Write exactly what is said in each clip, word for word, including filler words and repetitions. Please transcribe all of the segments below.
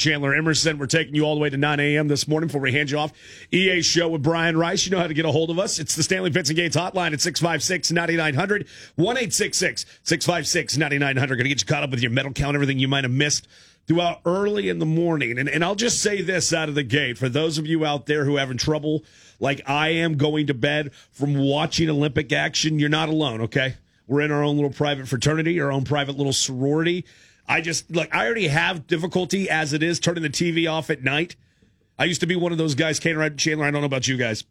Chandler Emerson. We're taking you all the way to nine a.m. this morning before we hand you off. E A Show with Brian Rice. You know how to get a hold of us. It's the Stanley Fitz and Gates hotline at six five six, nine nine zero zero, one eight six six, six five six, nine nine zero zero. Going to get you caught up with your medal count, everything you might have missed throughout early in the morning. And, and I'll just say this out of the gate. For those of you out there who are having trouble, like I am, going to bed from watching Olympic action, you're not alone, okay? We're in our own little private fraternity, our own private little sorority. I just, like, I already have difficulty as it is turning the T V off at night. I used to be one of those guys, Chandler, I don't know about you guys.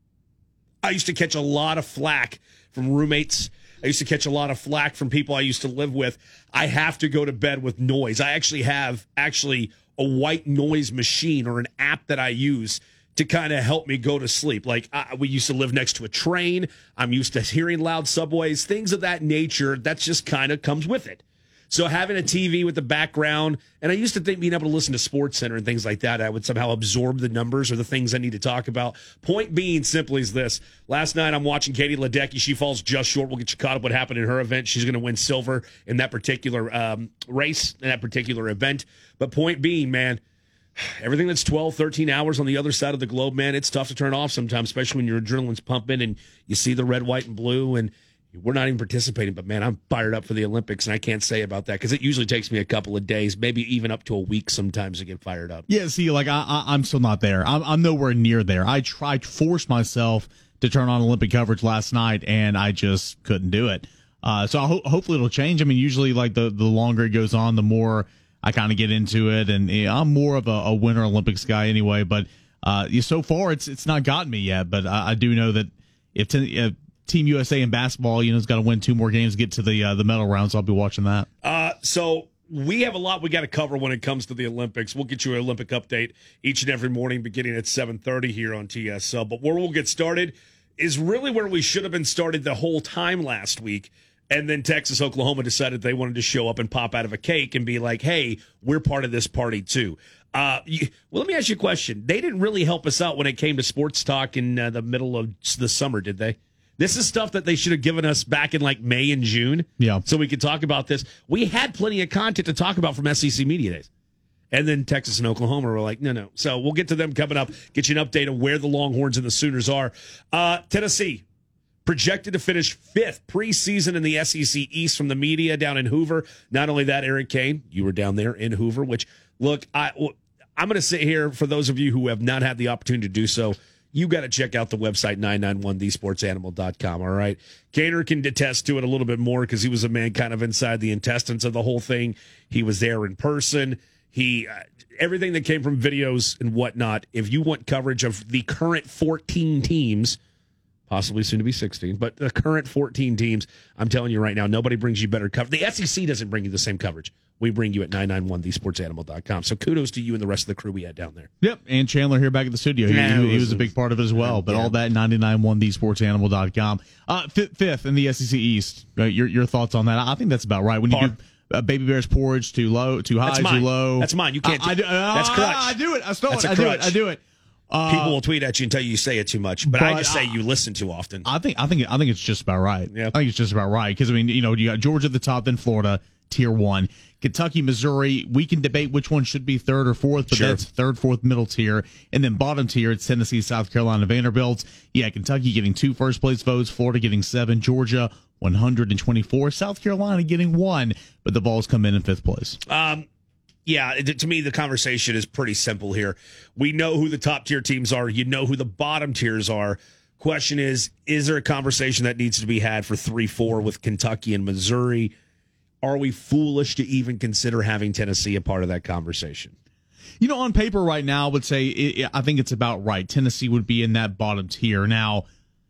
I used to catch a lot of flack from roommates. I used to catch a lot of flack from people I used to live with. I have to go to bed with noise. I actually have actually a white noise machine or an app that I use to kind of help me go to sleep. Like, I, we used to live next to a train. I'm used to hearing loud subways, things of that nature. That just kind of comes with it. So having a T V with the background, and I used to think being able to listen to Sports Center and things like that, I would somehow absorb the numbers or the things I need to talk about. Point being simply is this. Last night I'm watching Katie Ledecky. She falls just short. We'll get you caught up what happened in her event. She's going to win silver in that particular um, race, in that particular event. But point being, man, everything that's twelve, thirteen hours on the other side of the globe, man, it's tough to turn off sometimes, especially when your adrenaline's pumping and you see the red, white, and blue, and we're not even participating, but, man, I'm fired up for the Olympics, and I can't say about that because it usually takes me a couple of days, maybe even up to a week sometimes to get fired up. Yeah, see, like, I, I, I'm still not there. I'm, I'm nowhere near there. I tried to force myself to turn on Olympic coverage last night, and I just couldn't do it. Uh, so I ho- hopefully it'll change. I mean, usually, like, the, the longer it goes on, the more I kind of get into it, and you know, I'm more of a, a Winter Olympics guy anyway, but uh, so far it's it's not gotten me yet, but I, I do know that if, ten, if Team U S A in basketball, you know, has got to win two more games to get to the uh, the medal round, so I'll be watching that. Uh, so we have a lot we got to cover when it comes to the Olympics. We'll get you an Olympic update each and every morning beginning at seven thirty here on T S L. But where we'll get started is really where we should have been started the whole time last week. And then Texas, Oklahoma decided they wanted to show up and pop out of a cake and be like, hey, we're part of this party too. Uh, you, well, let me ask you a question. They didn't really help us out when it came to sports talk in uh, the middle of the summer, did they? This is stuff that they should have given us back in like May and June. Yeah. So we could talk about this. We had plenty of content to talk about from S E C Media Days. And then Texas and Oklahoma were like, no, no. So we'll get to them coming up, get you an update of where the Longhorns and the Sooners are. Uh, Tennessee, projected to finish fifth preseason in the S E C East from the media down in Hoover. Not only that, Eric Kane, you were down there in Hoover, which, look, I, I'm going to sit here for those of you who have not had the opportunity to do so. You got to check out the website, nine nine one the sports animal dot com, all right? Kaner can attest to it a little bit more because he was a man kind of inside the intestines of the whole thing. He was there in person. He uh, everything that came from videos and whatnot, if you want coverage of the current fourteen teams, possibly soon to be sixteen, but the current fourteen teams, I'm telling you right now, nobody brings you better coverage. The S E C doesn't bring you the same coverage. We bring you at nine nine one the sports animal dot com. So kudos to you and the rest of the crew we had down there. Yep, and Chandler here back at the studio. He, yeah, he, was, he was a big part of it as well. But yeah. All that nine nine one the sports animal dot com. Uh, fifth, fifth in the S E C East. Uh, your your thoughts on that? I think that's about right. When you Par- do uh, Baby Bear's porridge too low, too high, too low. That's mine. You can't. I, I do, uh, that's crutch. I do it. I stole that's it. I do it. I do it. Uh, People will tweet at you and tell you you say it too much, but, but I just say you listen too often. I think I think I think it's just about right. Yeah. I think it's just about right because I mean you know you got Georgia at the top, then Florida, tier one, Kentucky, Missouri. We can debate which one should be third or fourth, but sure. that's third, fourth, middle tier, and then bottom tier it's Tennessee, South Carolina, Vanderbilt. Yeah, Kentucky getting two first place votes, Florida getting seven, Georgia one hundred twenty-four, South Carolina getting one, but the Vols come in in fifth place. Um. Yeah, to me, the conversation is pretty simple here. We know who the top tier teams are. You know who the bottom tiers are. Question is, is there a conversation that needs to be had for three, four with Kentucky and Missouri? Are we foolish to even consider having Tennessee a part of that conversation? You know, on paper right now, I would say it, I think it's about right. Tennessee would be in that bottom tier. Now,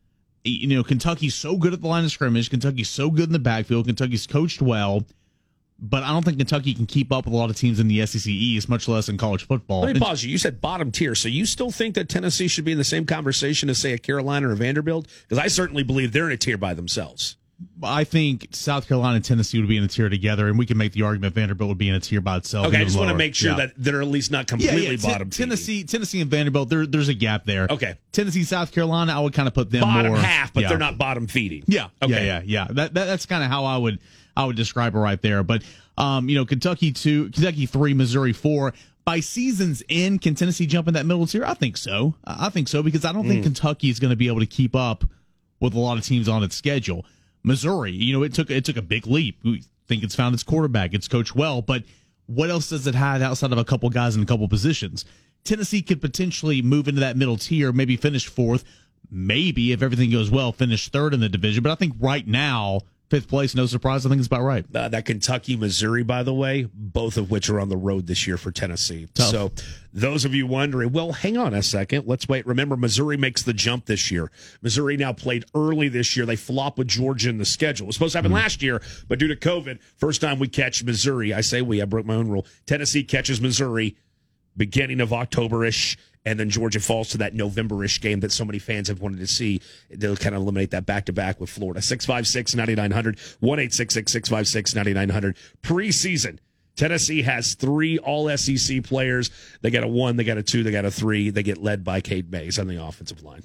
you know, Kentucky's so good at the line of scrimmage. Kentucky's so good in the backfield. Kentucky's coached well. But I don't think Kentucky can keep up with a lot of teams in the S E C East, much less in college football. Let me pause you. You said bottom tier, so you still think that Tennessee should be in the same conversation as, say, a Carolina or a Vanderbilt? Because I certainly believe they're in a tier by themselves. I think South Carolina and Tennessee would be in a tier together, and we can make the argument Vanderbilt would be in a tier by itself. Okay, I just lower. want to make sure yeah. that they're at least not completely yeah, yeah. bottom T- Tennessee, Tennessee and Vanderbilt, there, there's a gap there. Okay. Tennessee, South Carolina, I would kind of put them bottom more. half, but yeah. they're not bottom feeding. Yeah, okay. yeah, yeah, yeah. That, that that's kind of how I would I would describe it right there. But um, you know, Kentucky two, Kentucky three, Missouri four. by season's end, can Tennessee jump in that middle tier? I think so. I think so because I don't mm. think Kentucky is going to be able to keep up with a lot of teams on its schedule. Missouri, you know, it took it took a big leap. We think it's found its quarterback. It's coached well, but what else does it have outside of a couple guys in a couple positions? Tennessee could potentially move into that middle tier, maybe finish fourth, maybe, if everything goes well, finish third in the division. But I think right now, fifth place, no surprise. I think it's about right. Uh, that Kentucky, Missouri, by the way, both of which are on the road this year for Tennessee. Tough. So those of you wondering, well, hang on a second. Let's wait. Remember, Missouri makes the jump this year. Missouri now played early this year. They flop with Georgia in the schedule. It was supposed to happen mm-hmm. last year, but due to COVID, first time we catch Missouri. I say we. I broke my own rule. Tennessee catches Missouri beginning of October-ish. And then Georgia falls to that November-ish game that so many fans have wanted to see. They'll kind of eliminate that back-to-back with Florida. six five six, nine nine zero zero, one eight six six, six five six, nine nine zero zero. Preseason, Tennessee has three all-S E C players. They got a one, they got a two, they got a three. They get led by Cade Mays on the offensive line.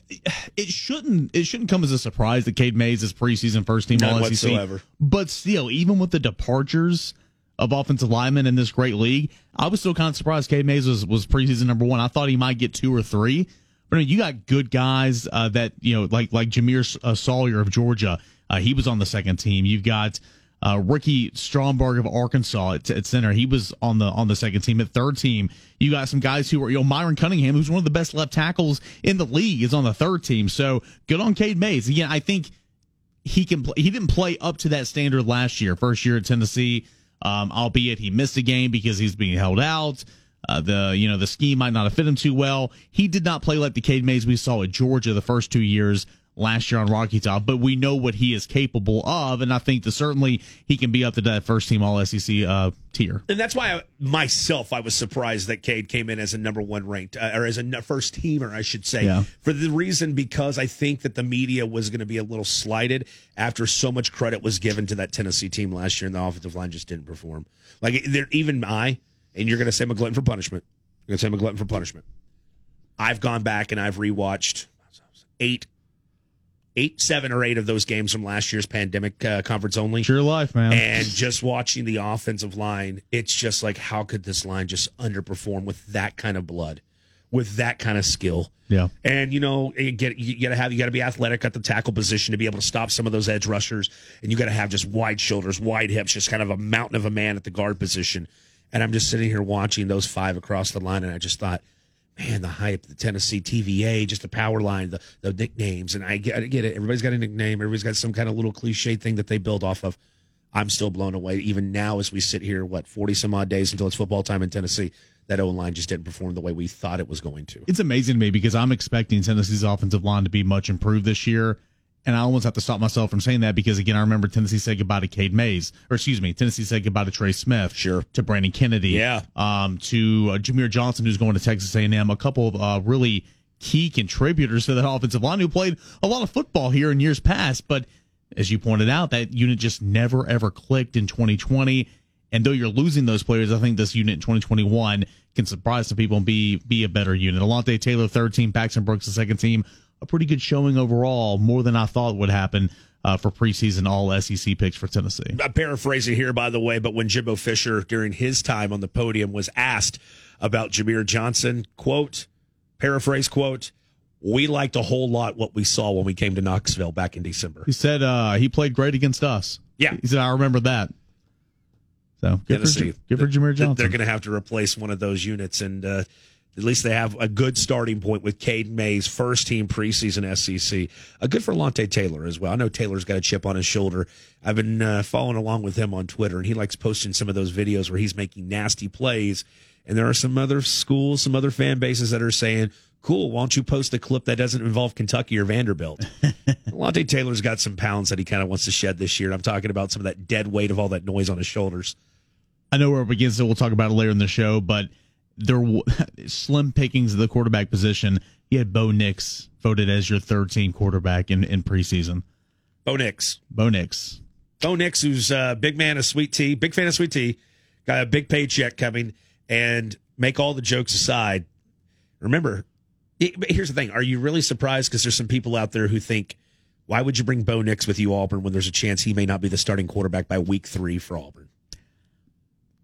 It shouldn't it shouldn't come as a surprise that Cade Mays is preseason first-team all-S E C. Whatsoever. But still, even with the departures of offensive linemen in this great league, I was still kind of surprised Cade Mays was, was preseason number one. I thought he might get two or three. But I mean, you got good guys uh, that, you know, like like Jameer uh, Sawyer of Georgia. Uh, he was on the second team. You've got uh, Ricky Stromberg of Arkansas at, at center. He was on the on the second team. At third team, you got some guys who are, you know, Myron Cunningham, who's one of the best left tackles in the league, is on the third team. So good on Cade Mays. Again, I think he can play. He didn't play up to that standard last year, first year at Tennessee. Um, albeit he missed a game because he's being held out. Uh, the you know the scheme might not have fit him too well. He did not play like the Cade Mays we saw at Georgia the first two years last year on Rocky Top, but we know what he is capable of, and I think that certainly he can be up to that first team all S E C uh, tier. And that's why I, myself I was surprised that Cade came in as a number one ranked uh, or as a first teamer, I should say, yeah. for the reason because I think that the media was going to be a little slighted after so much credit was given to that Tennessee team last year, and the offensive line just didn't perform. Like they're even I, and you're going to say McGlinton for punishment. You're going to say McGlinton for punishment. I've gone back and I've rewatched eight. Eight, seven, or eight of those games from last year's pandemic uh, conference only. It's your life, man. And just watching the offensive line, it's just like, how could this line just underperform with that kind of blood, with that kind of skill? Yeah. And you know, you get you got to have you got to be athletic at the tackle position to be able to stop some of those edge rushers, and you got to have just wide shoulders, wide hips, just kind of a mountain of a man at the guard position. And I'm just sitting here watching those five across the line, and I just thought, man, the hype, the Tennessee T V A, just the power line, the, the nicknames. And I get, I get it. Everybody's got a nickname. Everybody's got some kind of little cliche thing that they build off of. I'm still blown away. Even now as we sit here, what, forty some odd days until it's football time in Tennessee, that O-line just didn't perform the way we thought it was going to. It's amazing to me because I'm expecting Tennessee's offensive line to be much improved this year. And I almost have to stop myself from saying that because, again, I remember Tennessee said goodbye to Cade Mays. Or, excuse me, Tennessee said goodbye to Trey Smith. Sure. To Brandon Kennedy. Yeah. Um, to uh, Jameer Johnson, who's going to Texas A and M. A couple of uh, really key contributors to that offensive line who played a lot of football here in years past. But as you pointed out, that unit just never, ever clicked in twenty twenty. And though you're losing those players, I think this unit in twenty twenty-one can surprise some people and be, be a better unit. Alontae Taylor, third team. Paxton Brooks, the second team. A pretty good showing overall, more than I thought would happen uh, for preseason all S E C picks for Tennessee. I'm paraphrasing here, by the way, but when Jimbo Fisher, during his time on the podium, was asked about Jameer Johnson, quote, paraphrase, quote, we liked a whole lot what we saw when we came to Knoxville back in December. He said uh, he played great against us. Yeah. He said, I remember that. So good Tennessee, for, good for Jameer Johnson. They're going to have to replace one of those units, and uh, at least they have a good starting point with Cade Mays, first team preseason S E C. Uh, good for Alontae Taylor as well. I know Taylor's got a chip on his shoulder. I've been uh, following along with him on Twitter, and he likes posting some of those videos where he's making nasty plays. And there are some other schools, some other fan bases that are saying, cool, why don't you post a clip that doesn't involve Kentucky or Vanderbilt? Alontae Taylor's got some pounds that he kind of wants to shed this year. And I'm talking about some of that dead weight of all that noise on his shoulders. I know we're up against it. We'll talk about it later in the show, but there were slim pickings of the quarterback position. You had Bo Nix voted as your third team quarterback in, in preseason. Bo Nix. Bo Nix. Bo Nix, who's a big man of Sweet Tea, big fan of Sweet Tea, got a big paycheck coming, and make all the jokes aside, remember, here's the thing. Are you really surprised? Because there's some people out there who think, why would you bring Bo Nix with you, Auburn, when there's a chance he may not be the starting quarterback by week three for Auburn?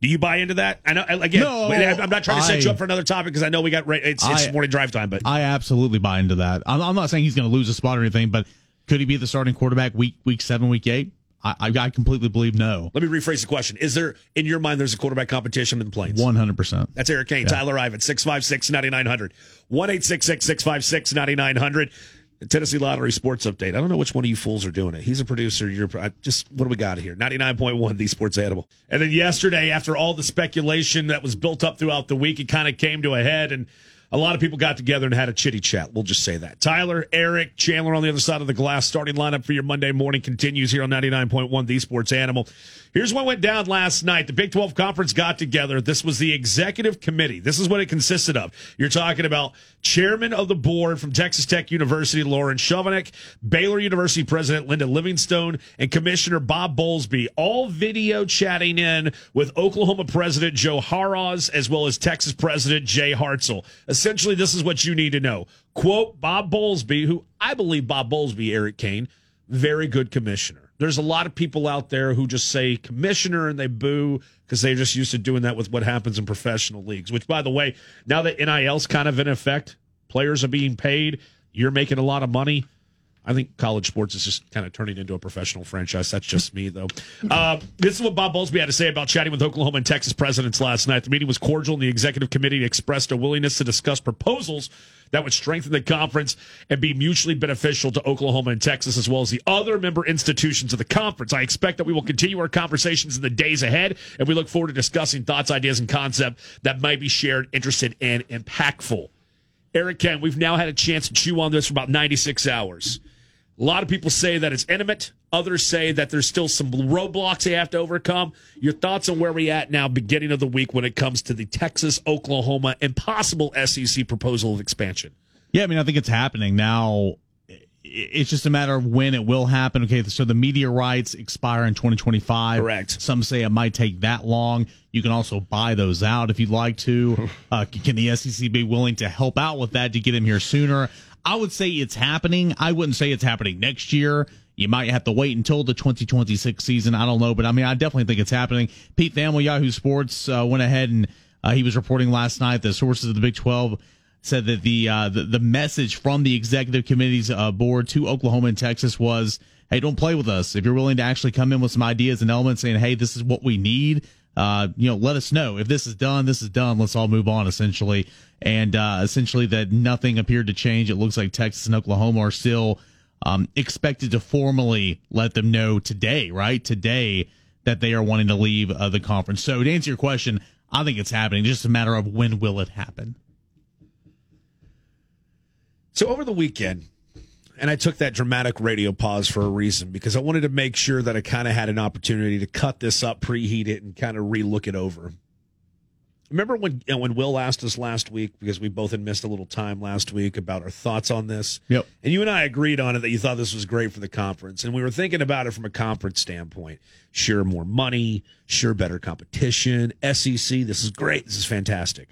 Do you buy into that? I know. Again, No, I'm not trying to set I, you up for another topic because I know we got it's, it's I, morning drive time. But I absolutely buy into that. I'm, I'm not saying he's going to lose a spot or anything, but could he be the starting quarterback week week seven, week eight? I, I completely believe no. Let me rephrase the question. Is there, in your mind, there's a quarterback competition in the Plains? one hundred percent. That's Eric Kane, yeah. Tyler Ivan, six five six, nine nine hundred. one eight six six, six five six, nine nine hundred. The Tennessee Lottery Sports Update. I don't know which one of you fools are doing it. He's a producer. You're I just, what do we got here? ninety-nine point one, The Sports Animal. And then yesterday, after all the speculation that was built up throughout the week, it kind of came to a head, and a lot of people got together and had a chitty chat. We'll just say that. Tyler, Eric, Chandler on the other side of the glass. Starting lineup for your Monday morning continues here on ninety-nine point one, The Sports Animal. Here's what went down last night. The Big twelve Conference got together. This was the executive committee. This is what it consisted of. You're talking about chairman of the board from Texas Tech University, Lauren Chovanec, Baylor University president Linda Livingstone, and Commissioner Bob Bowlesby, all video chatting in with Oklahoma president Joe Haraz, as well as Texas president Jay Hartzell. Essentially, this is what you need to know. Quote, Bob Bowlesby, who I believe Bob Bowlesby, Eric Kane, very good commissioner. There's a lot of people out there who just say commissioner and they boo because they're just used to doing that with what happens in professional leagues, which, by the way, now that N I L's kind of in effect, players are being paid, you're making a lot of money. I think college sports is just kind of turning into a professional franchise. That's just me, though. Uh, this is what Bob Bowlesby had to say about chatting with Oklahoma and Texas presidents last night. The meeting was cordial, and the executive committee expressed a willingness to discuss proposals that would strengthen the conference and be mutually beneficial to Oklahoma and Texas, as well as the other member institutions of the conference. I expect that we will continue our conversations in the days ahead, and we look forward to discussing thoughts, ideas, and concepts that might be shared, interested, and impactful. Eric Ken, we've now had a chance to chew on this for about ninety-six hours. A lot of people say that it's intimate. Others say that there's still some roadblocks they have to overcome. Your thoughts on where we're at now, beginning of the week, when it comes to the Texas-Oklahoma impossible S E C proposal of expansion? Yeah, I mean, I think it's happening now. It's just a matter of when it will happen. Okay, so the media rights expire in twenty twenty-five. Correct. Some say it might take that long. You can also buy those out if you'd like to. Uh, can the S E C be willing to help out with that to get him here sooner? I would say it's happening. I wouldn't say it's happening next year. You might have to wait until the twenty twenty-six season. I don't know, but I mean, I definitely think it's happening. Pete Thamel, Yahoo Sports, uh, went ahead and uh, he was reporting last night that sources of the Big twelve said that the uh, the, the message from the executive committee's uh, board to Oklahoma and Texas was, hey, don't play with us. If you're willing to actually come in with some ideas and elements saying, hey, this is what we need, uh, you know, let us know. If this is done, this is done. Let's all move on, essentially. And uh, essentially that nothing appeared to change. It looks like Texas and Oklahoma are still um, expected to formally let them know today, right? Today that they are wanting to leave uh, the conference. So to answer your question, I think it's happening. Just a matter of when will it happen. So over the weekend, and I took that dramatic radio pause for a reason, because I wanted to make sure that I kind of had an opportunity to cut this up, preheat it, and kind of re-look it over. Remember when you know, when Will asked us last week, because we both had missed a little time last week, about our thoughts on this? Yep. And you and I agreed on it that you thought this was great for the conference. And we were thinking about it from a conference standpoint. Sure, more money. Sure, better competition. S E C, this is great. This is fantastic.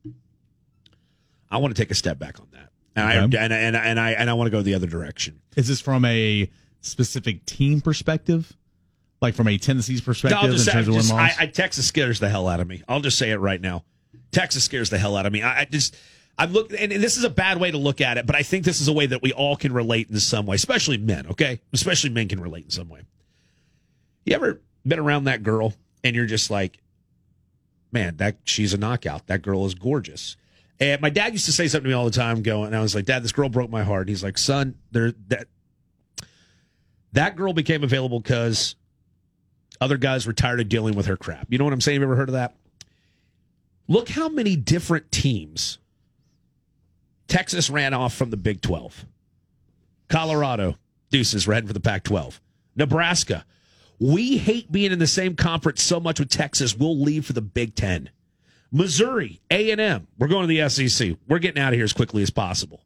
I want to take a step back on that. And, okay. I, and, and, and I and I want to go the other direction. Is this from a specific team perspective? Like from a Tennessee's perspective no, just, in terms just, of win-loss? I, I, Texas scares the hell out of me. I'll just say it right now. Texas scares the hell out of me. I, I just, I look, and this is a bad way to look at it, but I think this is a way that we all can relate in some way, especially men, okay? Especially men can relate in some way. You ever been around that girl and you're just like, man, that she's a knockout. That girl is gorgeous. And my dad used to say something to me all the time, going, and I was like, Dad, this girl broke my heart. He's like, son, there that that girl became available because other guys were tired of dealing with her crap. You know what I'm saying? Have you ever heard of that? Look how many different teams Texas ran off from the Big twelve. Colorado, deuces, ran for the Pac twelve. Nebraska, we hate being in the same conference so much with Texas, we'll leave for the Big Ten. Missouri, A and M, we're going to the S E C. We're getting out of here as quickly as possible.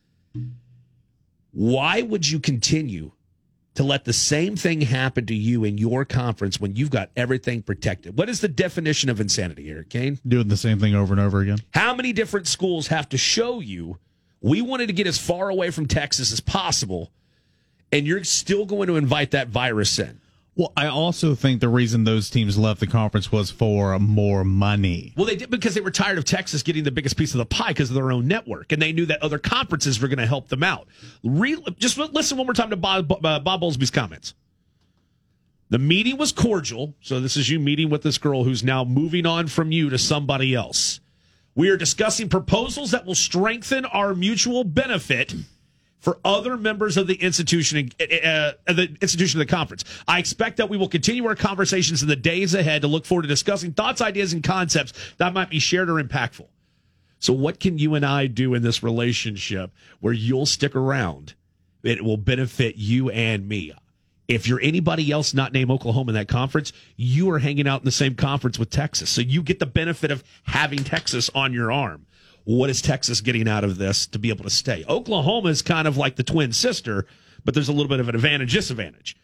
Why would you continue to let the same thing happen to you in your conference when you've got everything protected? What is the definition of insanity, Eric Kane? Doing the same thing over and over again. How many different schools have to show you we wanted to get as far away from Texas as possible, and you're still going to invite that virus in? Well, I also think the reason those teams left the conference was for more money. Well, they did because they were tired of Texas getting the biggest piece of the pie because of their own network, and they knew that other conferences were going to help them out. Re- just listen one more time to Bob, uh, Bob Bowlesby's comments. The meeting was cordial, so this is you meeting with this girl who's now moving on from you to somebody else. We are discussing proposals that will strengthen our mutual benefit for other members of the institution, uh, the institution of the conference. I expect that we will continue our conversations in the days ahead to look forward to discussing thoughts, ideas, and concepts that might be shared or impactful. So what can you and I do in this relationship where you'll stick around? It will benefit you and me. If you're anybody else not named Oklahoma in that conference, you are hanging out in the same conference with Texas. So you get the benefit of having Texas on your arm. What is Texas getting out of this to be able to stay? Oklahoma is kind of like the twin sister, but there's a little bit of an advantage, disadvantage.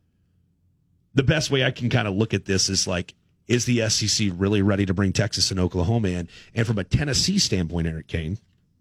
The best way I can kind of look at this is like, is the S E C really ready to bring Texas and Oklahoma in? And from a Tennessee standpoint, Eric Kane,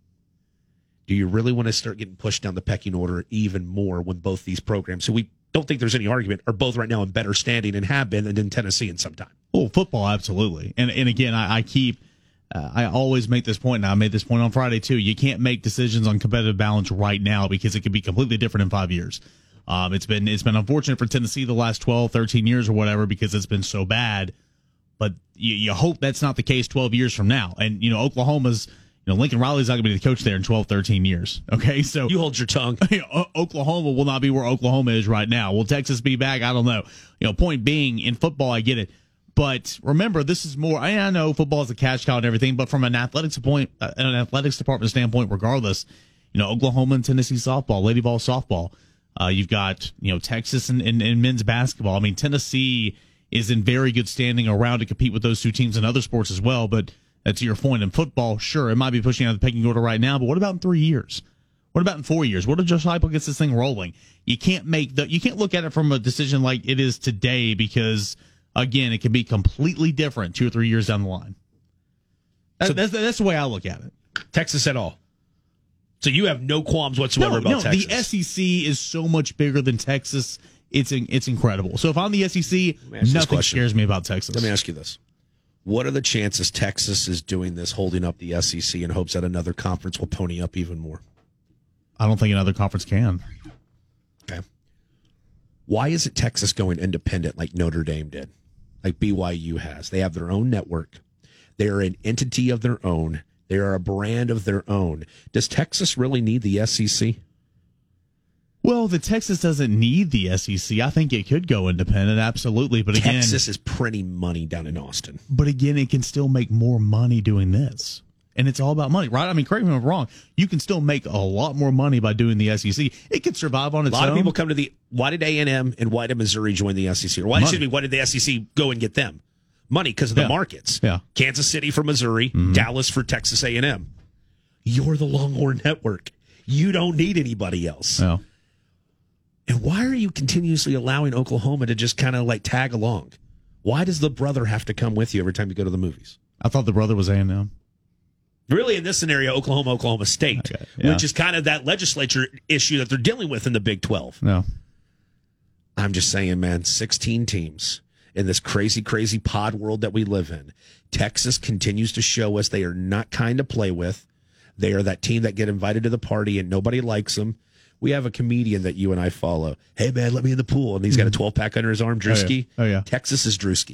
do you really want to start getting pushed down the pecking order even more when both these programs, who we don't think there's any argument, are both right now in better standing and have been than in Tennessee in some time? Oh, football, absolutely. And and again, I, I keep... Uh, I always make this point, and I made this point on Friday too. You can't make decisions on competitive balance right now because it could be completely different in five years. Um, it's been it's been unfortunate for Tennessee the last twelve, thirteen years or whatever because it's been so bad. But you, you hope that's not the case twelve years from now. And you know, Oklahoma's, you know, Lincoln Riley's not going to be the coach there in twelve, thirteen years. Okay, so you hold your tongue. You know, Oklahoma will not be where Oklahoma is right now. Will Texas be back? I don't know. You know, point being, in football, I get it. But remember, this is more. I know football is a cash cow and everything, but from an athletics point, uh, an athletics department standpoint, regardless, you know, Oklahoma and Tennessee softball, lady ball softball. Uh, you've got you know Texas and, and, and men's basketball. I mean, Tennessee is in very good standing around to compete with those two teams in other sports as well. But uh, to your point, in football, sure, it might be pushing out the pecking order right now. But what about in three years? What about in four years? What if Josh Heupel gets this thing rolling? You can't make the. You can't look at it from a decision like it is today because. Again, it can be completely different two or three years down the line. That, so, that's, that's the way I look at it. Texas at all. So you have no qualms whatsoever no, about no, Texas. The S E C is so much bigger than Texas. It's it's incredible. So if I'm the S E C, nothing scares me about Texas. Let me ask you this. What are the chances Texas is doing this, holding up the S E C in hopes that another conference will pony up even more? I don't think another conference can. Okay. Why isn't Texas going independent like Notre Dame did? Like B Y U has. They have their own network. They are an entity of their own. They are a brand of their own. Does Texas really need the S E C? Well, the Texas doesn't need the S E C. I think it could go independent, absolutely. But again, Texas is printing money down in Austin. But again, it can still make more money doing this. And it's all about money, right? I mean, correct me if I'm wrong. You can still make a lot more money by doing the S E C. It could survive on its own. A lot own. of people come to the. Why did A and M and why did Missouri join the S E C? Or why, excuse me, why did the S E C go and get them? Money because of the yeah. markets. Yeah. Kansas City for Missouri, mm-hmm. Dallas for Texas A and M. You're the Longhorn Network. You don't need anybody else. No. And why are you continuously allowing Oklahoma to just kind of like tag along? Why does the brother have to come with you every time you go to the movies? I thought the brother was A and M. Really, in this scenario, Oklahoma, Oklahoma State, okay, yeah. which is kind of that legislature issue that they're dealing with in the Big twelve. No. I'm just saying, man, sixteen teams in this crazy, crazy pod world that we live in. Texas continues to show us they are not kind to play with. They are that team that get invited to the party and nobody likes them. We have a comedian that you and I follow. Hey, man, let me in the pool. And he's got a twelve-pack under his arm, Drewski. Oh, yeah. Oh, yeah. Texas is Drewski.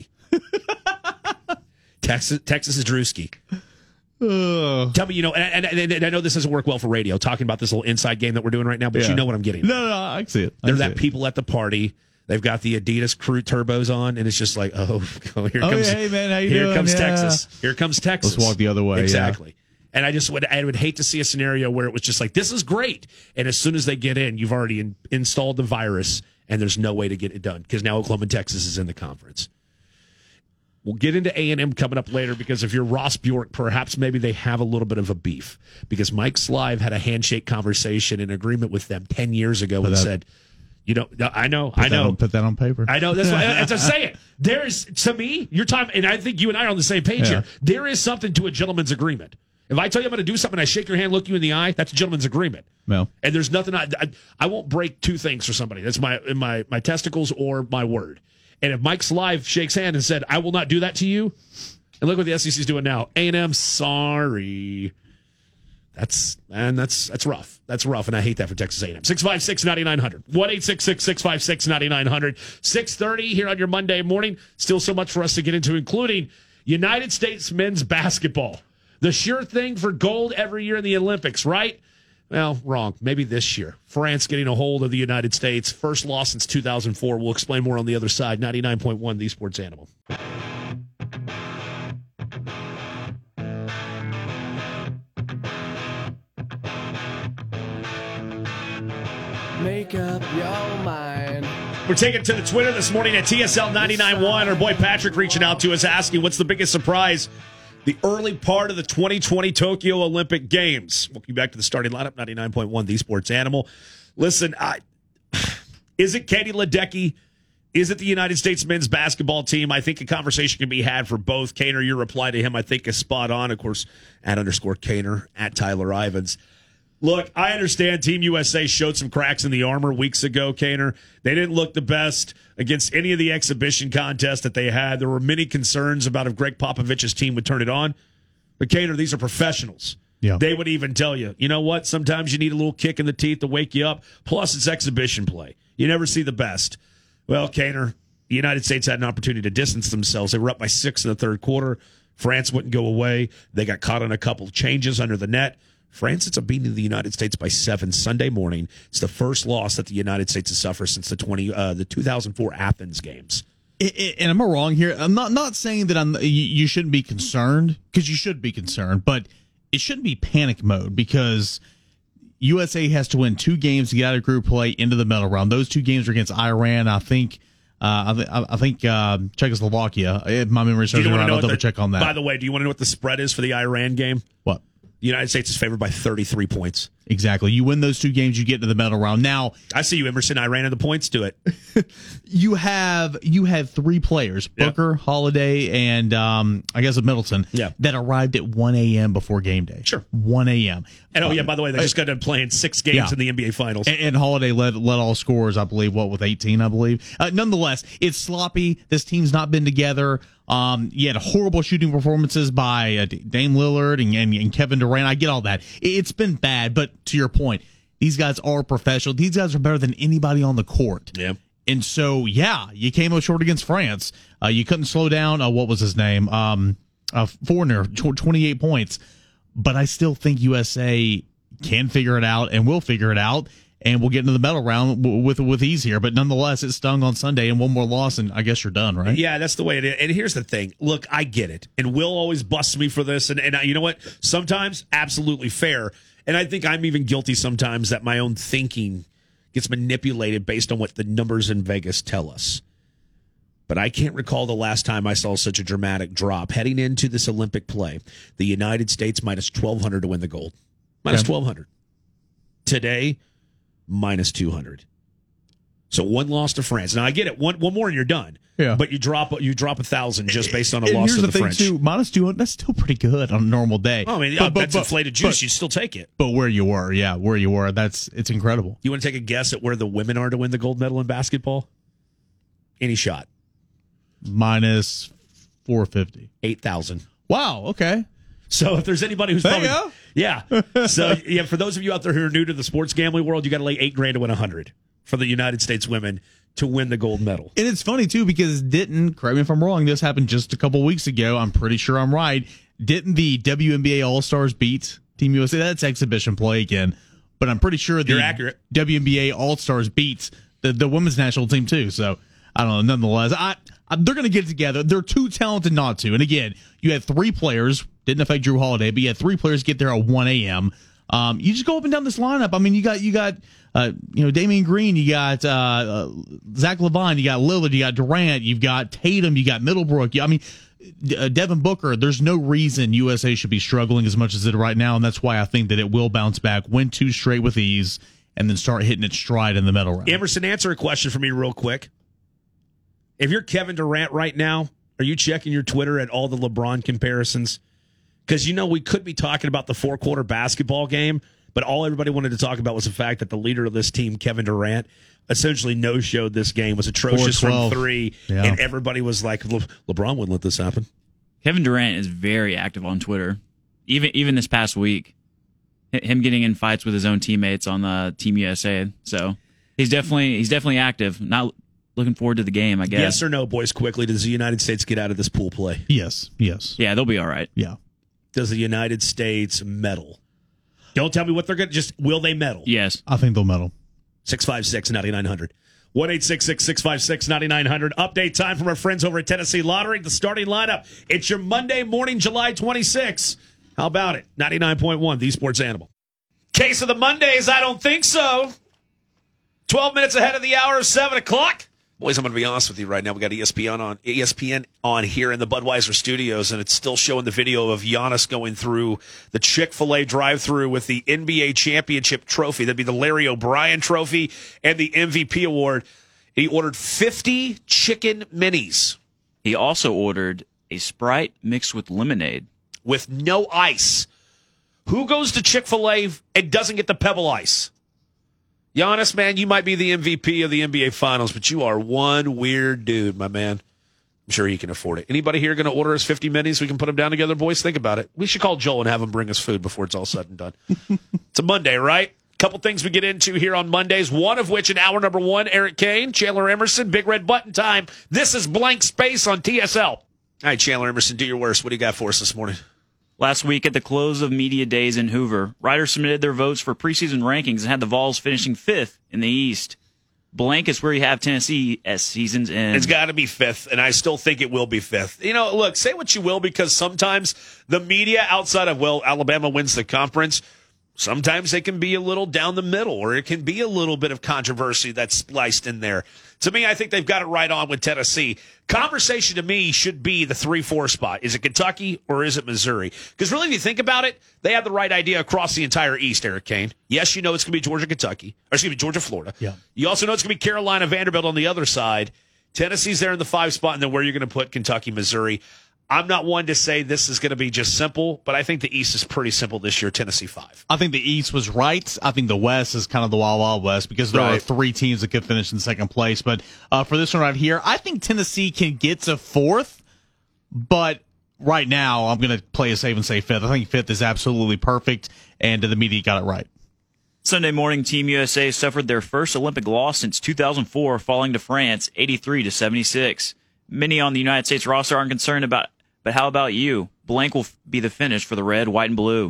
Texas, Texas is Drewski. Uh, Tell me, you know, and, and, and I know this doesn't work well for radio, talking about this little inside game that we're doing right now, but yeah. you know what I'm getting. No, no, no, I see it. I They're see that it. people at the party. They've got the Adidas Crew turbos on, and it's just like, oh, here oh, comes, yeah, hey, man, how you here doing? comes yeah. Texas. Here comes Texas. Let's walk the other way. Exactly. Yeah. And I just would, I would hate to see a scenario where it was just like, this is great. And as soon as they get in, you've already in, installed the virus, and there's no way to get it done because now Oklahoma and Texas is in the conference. We'll get into A and M coming up later because if you're Ross Bjork, perhaps maybe they have a little bit of a beef because Mike Slive had a handshake conversation in agreement with them ten years ago put and that, said, you know, I know, I know. On, put that on paper. I know. That's why as I say it. There's, to me, your time, and I think you and I are on the same page yeah. here. There is something to a gentleman's agreement. If I tell you I'm going to do something, I shake your hand, look you in the eye, that's a gentleman's agreement. No. And there's nothing I, I I won't break two things for somebody. That's my my my testicles or my word. And if Mike Slive shakes hand and said, "I will not do that to you," and look what the S E C is doing now. A and M, sorry. That's man, that's that's rough. That's rough, and I hate that for Texas A and M. six five six, nine nine zero zero. one eight six six, six five six, nine nine zero zero. six thirty here on your Monday morning. Still so much for us to get into, including United States men's basketball. The sure thing for gold every year in the Olympics, right? Well, wrong. Maybe this year. France getting a hold of the United States. First loss since two thousand four. We'll explain more on the other side. ninety-nine point one, The Sports Animal. Make up your mind. We're taking it to the Twitter this morning at T S L ninety-nine point one. Our boy Patrick reaching out to us asking, what's the biggest surprise the early part of the twenty twenty Tokyo Olympic Games? Welcome back to the starting lineup, ninety-nine point one, The Sports Animal. Listen, I, is it Katie Ledecky? Is it the United States men's basketball team? I think a conversation can be had for both. Kaner, your reply to him, I think, is spot on. Of course, at underscore Kaner, at Tyler Ivans. Look, I understand Team U S A showed some cracks in the armor weeks ago, Kaner. They didn't look the best against any of the exhibition contests that they had. There were many concerns about if Greg Popovich's team would turn it on. But, Kaner, these are professionals. Yeah. They would even tell you, you know what? Sometimes you need a little kick in the teeth to wake you up. Plus, it's exhibition play. You never see the best. Well, Kaner, the United States had an opportunity to distance themselves. They were up by six in the third quarter. France wouldn't go away. They got caught on a couple of changes under the net. France ends up beating the United States by seven Sunday morning. It's the first loss that the United States has suffered since the twenty uh, the two thousand four Athens games. It, it, and am I wrong here? I'm not not saying that I'm. You, you shouldn't be concerned, because you should be concerned, but it shouldn't be panic mode, because U S A has to win two games to get out of group play into the medal round. Those two games are against Iran. I think. Uh, I, th- I think uh, Czechoslovakia. If my memory serves me right, I'll double the, check on that. By the way, do you want to know what the spread is for the Iran game? What? The United States is favored by thirty-three points. Exactly. You win those two games, you get to the medal round. Now, I see you, Emerson. I ran into the points to it. you have you have three players, Booker, yeah. Holiday, and um, I guess Middleton, yeah. that arrived at one a.m. before game day. Sure. one a.m. And oh, yeah, by the way, they just got done playing six games yeah. in the N B A Finals. And, and Holiday led, led all scorers, I believe, what, with eighteen, I believe. Uh, nonetheless, it's sloppy. This team's not been together. Um, you had horrible shooting performances by uh, Dame Lillard and, and, and Kevin Durant. I get all that. It's been bad, but to your point, these guys are professional. These guys are better than anybody on the court. Yeah. And so, yeah, you came up short against France. Uh, you couldn't slow down. Uh, what was his name? Um, uh, Foreigner, twenty-eight points. But I still think U S A can figure it out and will figure it out. And we'll get into the medal round with with ease here. But nonetheless, it stung on Sunday, and one more loss, and I guess you're done, right? Yeah, that's the way it is. And here's the thing. Look, I get it. And Will always busts me for this. And, and you know what? Sometimes, absolutely fair. And I think I'm even guilty sometimes that my own thinking gets manipulated based on what the numbers in Vegas tell us. But I can't recall the last time I saw such a dramatic drop. Heading into this Olympic play, the United States minus twelve hundred to win the gold. Minus twelve hundred. Today, minus two hundred. So one loss to France. Now I get it. One one more and you're done. Yeah. But you drop you drop a thousand just based on a and loss here's to the, the thing French. Too, minus two hundred. That's still pretty good on a normal day. Oh, I mean, but, uh, but, that's but, inflated juice. But, you still take it. But where you were, yeah, where you were, that's it's incredible. You want to take a guess at where the women are to win the gold medal in basketball? Any shot? Minus four fifty. Eight thousand. Wow. Okay. So if there's anybody who's there probably, yeah. So yeah, for those of you out there who are new to the sports gambling world, you got to lay eight grand to win a hundred for the United States women to win the gold medal. And it's funny too, because didn't, correct me if I'm wrong, this happened just a couple weeks ago. I'm pretty sure I'm right. Didn't the W N B A All Stars beat Team U S A? That's exhibition play again, but I'm pretty sure the You're accurate. W N B A All Stars beats the the women's national team too. So I don't know. Nonetheless, I, I they're going to get it together. They're too talented not to. And again, you had three players. Didn't affect Drew Holiday, but you had three players get there at one a.m. Um, you just go up and down this lineup. I mean, you got you got uh, you know Damian Green, you got uh, uh, Zach LaVine, you got Lillard, you got Durant, you've got Tatum, you got Middlebrook. You, I mean, uh, Devin Booker. There's no reason U S A should be struggling as much as it right now, and that's why I think that it will bounce back, win two straight with ease, and then start hitting its stride in the medal round. Emerson, answer a question for me real quick. If you're Kevin Durant right now, are you checking your Twitter at all the LeBron comparisons? Because, you know, we could be talking about the four-quarter basketball game, but all everybody wanted to talk about was the fact that the leader of this team, Kevin Durant, essentially no-showed this game, was atrocious from three, yeah. and everybody was like, Le- LeBron wouldn't let this happen. Kevin Durant is very active on Twitter, even even this past week. H- him getting in fights with his own teammates on the Team U S A. So he's definitely he's definitely active. Not looking forward to the game, I guess. Yes or no, boys, quickly, does the United States get out of this pool play? Yes, yes. Yeah, they'll be all right. Yeah. Does the United States medal? Don't tell me what they're going to, just will they medal? Yes. I think they'll medal. six five six, nine nine hundred. one eight six six, six five six, nine nine hundred. Update time from our friends over at Tennessee Lottery. The starting lineup. It's your Monday morning, July twenty-sixth. How about it? ninety-nine point one, The Sports Animal. Case of the Mondays, I don't think so. twelve minutes ahead of the hour of seven o'clock. Boys, I'm going to be honest with you right now. We got E S P N on E S P N on here in the Budweiser studios, and it's still showing the video of Giannis going through the Chick-fil-A drive-thru with the N B A championship trophy. That'd be the Larry O'Brien trophy and the M V P award. He ordered fifty chicken minis He also ordered a Sprite mixed with lemonade. with no ice. Who goes to Chick-fil-A and doesn't get the Pebble Ice? Giannis, man, you might be the M V P of the N B A Finals, but you are one weird dude, my man. I'm sure he can afford it. Anybody here going to order us fifty minis? We can put them down together, boys. Think about it. We should call Joel and have him bring us food before it's all said and done. It's a Monday, right? Couple things we get into here on Mondays, one of which in hour number one, Eric Kane, Chandler Emerson, Big Red Button time. This is Blank Space on T S L. All right, Chandler Emerson, do your worst. What do you got for us this morning? Last week at the close of media days in Hoover, writers submitted their votes for preseason rankings and had the Vols finishing fifth in the East. Blank is where you have Tennessee as season's end. It's got to be fifth, and I still think it will be fifth. You know, look, say what you will, because sometimes the media outside of, well, Alabama wins the conference, sometimes they can be a little down the middle, or it can be a little bit of controversy that's spliced in there. To me, I think they've got it right on with Tennessee. Conversation to me should be the three four spot. Is it Kentucky or is it Missouri? Because really, if you think about it, they have the right idea across the entire East, Eric Kane. Yes, you know it's going to be Georgia, Kentucky. Or excuse me, Georgia, Florida. Yeah. You also know it's going to be Carolina, Vanderbilt on the other side. Tennessee's there in the five spot, and then where you're going to put Kentucky, Missouri. I'm not one to say this is going to be just simple, but I think the East is pretty simple this year. Tennessee five. I think the East was right. I think the West is kind of the Wild Wild West because there Right. are three teams that could finish in second place. But uh, for this one right here, I think Tennessee can get to fourth. But right now, I'm going to play it safe and say fifth. I think fifth is absolutely perfect, and the media got it right. Sunday morning, Team U S A suffered their first Olympic loss since two thousand four, falling to France eighty-three to seventy-six. Many on the United States roster aren't concerned about. But how about you? Blank will be the finish for the red, white, and blue.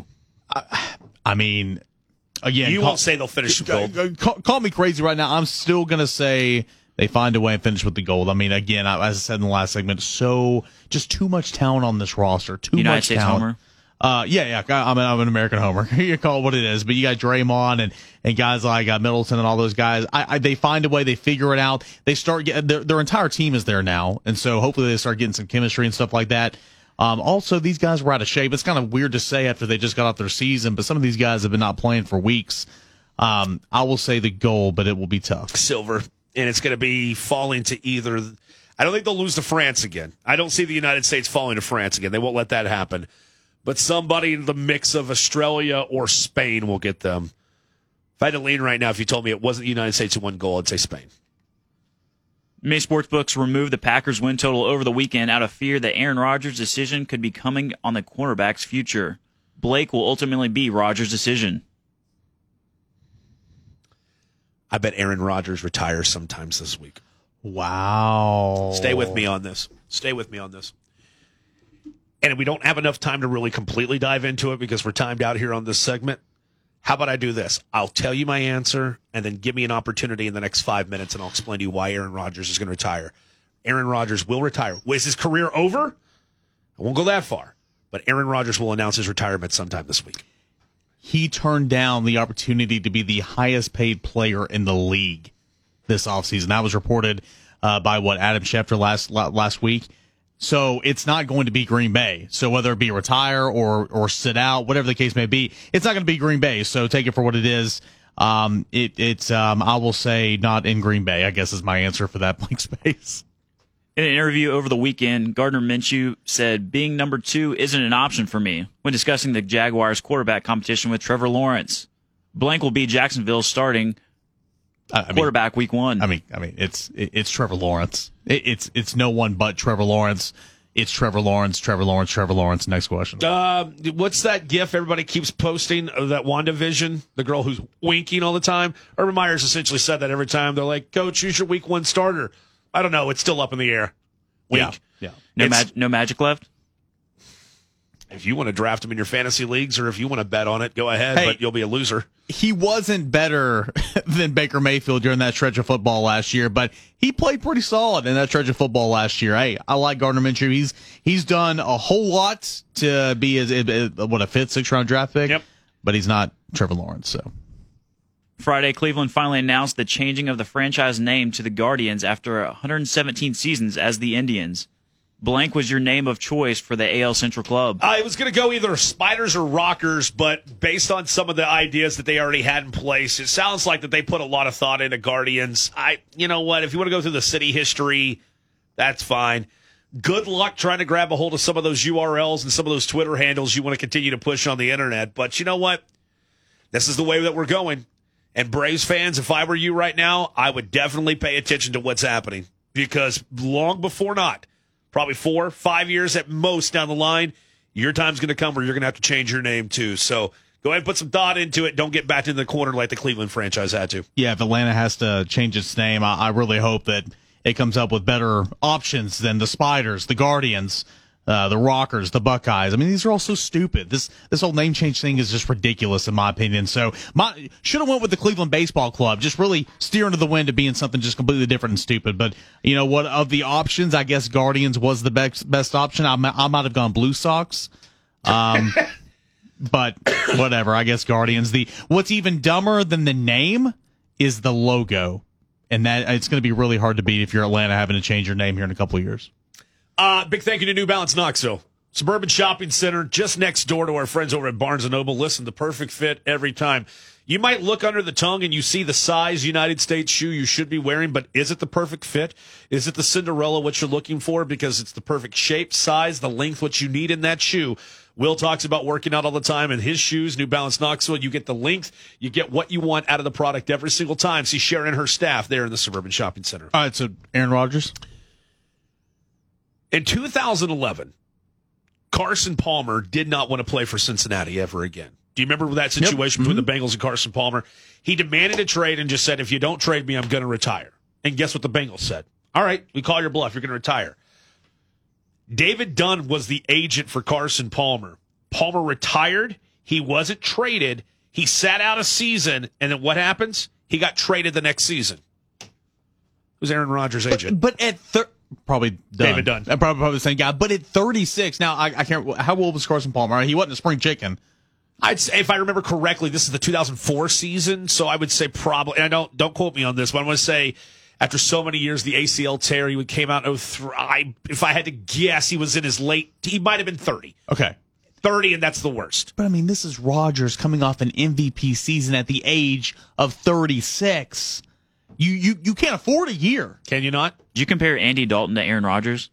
I mean, again, You call, won't say they'll finish with gold. Call, call me crazy right now. I'm still going to say they find a way and finish with the gold. I mean, again, I- as I said in the last segment, so just too much talent on this roster. Too United much States talent. homer. Uh, yeah, yeah, I'm, I'm an American homer. You call it what it is, but you got Draymond and, and guys like uh, Middleton and all those guys. I, I, they find a way, they figure it out. They start getting their, their entire team is there now, and so hopefully they start getting some chemistry and stuff like that. Um, also, these guys were out of shape. It's kind of weird to say after they just got off their season, but some of these guys have been not playing for weeks. Um, I will say the goal, but it will be tough. Silver, and it's going to be falling to either. I don't think they'll lose to France again. I don't see the United States falling to France again. They won't let that happen. But somebody in the mix of Australia or Spain will get them. If I had to lean right now, if you told me it wasn't the United States who won gold, I'd say Spain. Many sportsbooks removed the Packers' win total over the weekend out of fear that Aaron Rodgers' decision could be coming on the quarterback's future. Blake will ultimately be Rodgers' decision. I bet Aaron Rodgers retires sometimes this week. Wow. Stay with me on this. Stay with me on this. And we don't have enough time to really completely dive into it because we're timed out here on this segment. How about I do this? I'll tell you my answer, and then give me an opportunity in the next five minutes, and I'll explain to you why Aaron Rodgers is going to retire. Aaron Rodgers will retire. Is his career over? I won't go that far. But Aaron Rodgers will announce his retirement sometime this week. He turned down the opportunity to be the highest paid player in the league this offseason. That was reported uh, by, what, Adam Schefter last last week. So it's not going to be Green Bay. So whether it be retire or or sit out, whatever the case may be, it's not going to be Green Bay. So take it for what it is. Um, it it's um, I will say not in Green Bay, I guess is my answer for that blank space. In an interview over the weekend, Gardner Minshew said, being number two isn't an option for me when discussing the Jaguars quarterback competition with Trevor Lawrence. Blank will be Jacksonville's starting I mean, quarterback week one. I mean, I mean, it's it's Trevor Lawrence. It, it's it's no one but Trevor Lawrence. It's Trevor Lawrence, Trevor Lawrence, Trevor Lawrence. Next question. Uh, what's that gif everybody keeps posting of that WandaVision, the girl who's winking all the time? Urban Meyer's essentially said that every time. They're like, Coach, who's your week one starter? I don't know. It's still up in the air. Wink. Yeah. no, mag- no magic left? If you want to draft him in your fantasy leagues or if you want to bet on it, go ahead, Hey. but you'll be a loser. He wasn't better than Baker Mayfield during that stretch of football last year, but he played pretty solid in that stretch of football last year. Hey, I like Gardner Minshew. He's he's done a whole lot to be as what a fifth, sixth round draft pick. Yep. But he's not Trevor Lawrence. So Friday, Cleveland finally announced the changing of the franchise name to the Guardians after one hundred seventeen seasons as the Indians. Blank was your name of choice for the A L Central Club. I was going to go either Spiders or Rockers, but based on some of the ideas that they already had in place, it sounds like that they put a lot of thought into Guardians. I, you know what? If you want to go through the city history, that's fine. Good luck trying to grab a hold of some of those U R Ls and some of those Twitter handles you want to continue to push on the internet. But you know what? This is the way that we're going. And Braves fans, if I were you right now, I would definitely pay attention to what's happening because long before not, probably four, five years at most down the line, your time's going to come where you're going to have to change your name too. So go ahead and put some thought into it. Don't get backed into the corner like the Cleveland franchise had to. yeah, if Atlanta has to change its name, I, I really hope that it comes up with better options than the Spiders, the Guardians, uh, the Rockers, the Buckeyes. I mean, these are all so stupid. This this whole name change thing is just ridiculous in my opinion. So my should have went with the Cleveland Baseball Club, just really steer into the wind to being something just completely different and stupid. But you know what? Of the options, I guess Guardians was the best best option. I, mi- I might have gone Blue Sox. Um, but whatever. I guess Guardians. The what's even dumber than the name is the logo, and that it's going to be really hard to beat if you're Atlanta having to change your name here in a couple of years. Uh, big thank you to New Balance Knoxville. Suburban Shopping Center, just next door to our friends over at Barnes and Noble. Listen, the perfect fit every time. You might look under the tongue and you see the size United States shoe you should be wearing, but is it the perfect fit? Is it the Cinderella what you're looking for? Because it's the perfect shape, size, the length, what you need in that shoe. Will talks about working out all the time, and his shoes, New Balance Knoxville, you get the length, you get what you want out of the product every single time. See Sharon and her staff there in the Suburban Shopping Center. All right, so Aaron Rodgers. In two thousand eleven, Carson Palmer did not want to play for Cincinnati ever again. Do you remember that situation Yep. between the Bengals and Carson Palmer? He demanded a trade and just said, if you don't trade me, I'm going to retire. And guess what the Bengals said? All right, we call your bluff. You're going to retire. David Dunn was the agent for Carson Palmer. Palmer retired. He wasn't traded. He sat out a season. And then what happens? He got traded the next season. Who's Aaron Rodgers' agent? But at thir- probably Dunn. David Dunn. Uh, Probably, probably the same guy. But at thirty-six, now I, I can't. How old was Carson Palmer? He wasn't a spring chicken. I'd say, if I remember correctly, this is the two thousand four season, so I would say probably. And I don't don't quote me on this, but I want to say after so many years, the A C L tear, he came out in oh three. I, if I had to guess, he was in his late. He might have been thirty. Okay. thirty, and that's the worst. But I mean, this is Rodgers coming off an M V P season at the age of thirty-six. You you you can't afford a year. Can you not? Did you compare Andy Dalton to Aaron Rodgers?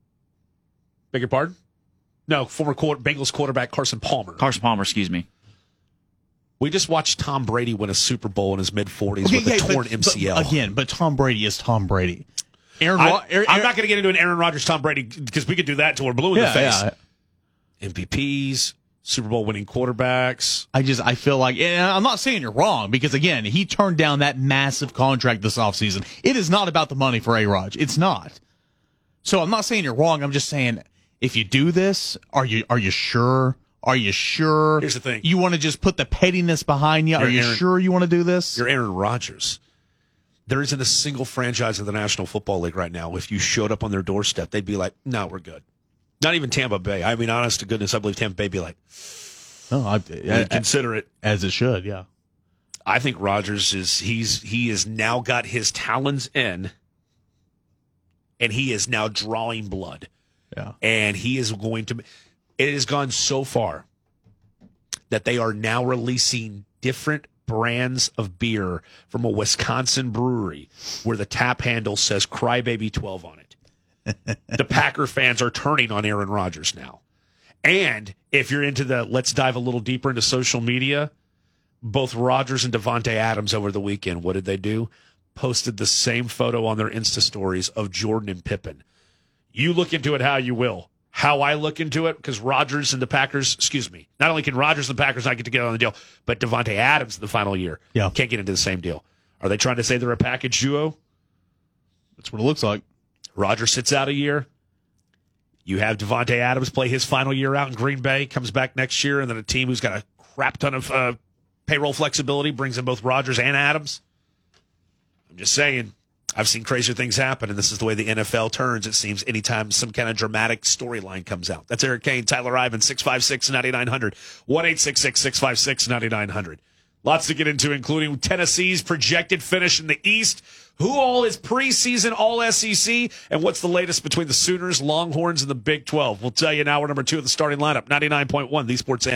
Beg your pardon? No, former quarter, Bengals quarterback Carson Palmer. Carson Palmer, excuse me. We just watched Tom Brady win a Super Bowl in his mid forties with a yeah, torn but- M C L. but again, but Tom Brady is Tom Brady. Aaron, I, Ro- Aaron I'm not going to get into an Aaron Rodgers, Tom Brady, because we could do that until we're blue in yeah, the face. yeah. M V Ps, Super Bowl winning quarterbacks. I just I feel like, and I'm not saying you're wrong, because again, he turned down that massive contract this offseason. It is not about the money for A-Rod. It's not. So I'm not saying you're wrong. I'm just saying, if you do this, are you are you sure? Are you sure? Here's the thing. You want to just put the pettiness behind you? Are You're you Aaron- sure you want to do this? You're Aaron Rodgers. There isn't a single franchise in the National Football League right now. If you showed up on their doorstep, they'd be like, no, we're good. Not even Tampa Bay. I mean, honest to goodness, I believe Tampa Bay would be like, Oh, I, we'd I, consider it. as it should, yeah. I think Rodgers is, he's, he has now got his talons in, and he is now drawing blood. Yeah. And he is going to, it has gone so far that they are now releasing different brands of beer from a Wisconsin brewery where the tap handle says Crybaby twelve on it. the Packer fans are turning on Aaron Rodgers now. And if you're into the, let's dive a little deeper into social media, both Rodgers and Devontae Adams over the weekend, what did they do? Posted the same photo on their Insta stories of Jordan and Pippen. You look into it how you will. How I look into it, because Rodgers and the Packers, excuse me, not only can Rodgers and the Packers not get together on the deal, but Devontae Adams in the final year yeah. can't get into the same deal. Are they trying to say they're a package duo? That's what it looks like. Rodgers sits out a year. You have Devontae Adams play his final year out in Green Bay, comes back next year, and then a team who's got a crap ton of uh, payroll flexibility brings in both Rodgers and Adams. I'm just saying, I've seen crazier things happen, and this is the way the N F L turns, it seems, anytime some kind of dramatic storyline comes out. That's Eric Kane, Tyler Ivan, six five six, nine nine zero zero, one eight six six, six five six, nine nine zero zero. Lots to get into, including Tennessee's projected finish in the East, who all is preseason all S E C, and what's the latest between the Sooners, Longhorns, and the Big twelve. We'll tell you now. We're number two of the starting lineup, ninety-nine point one, the Sports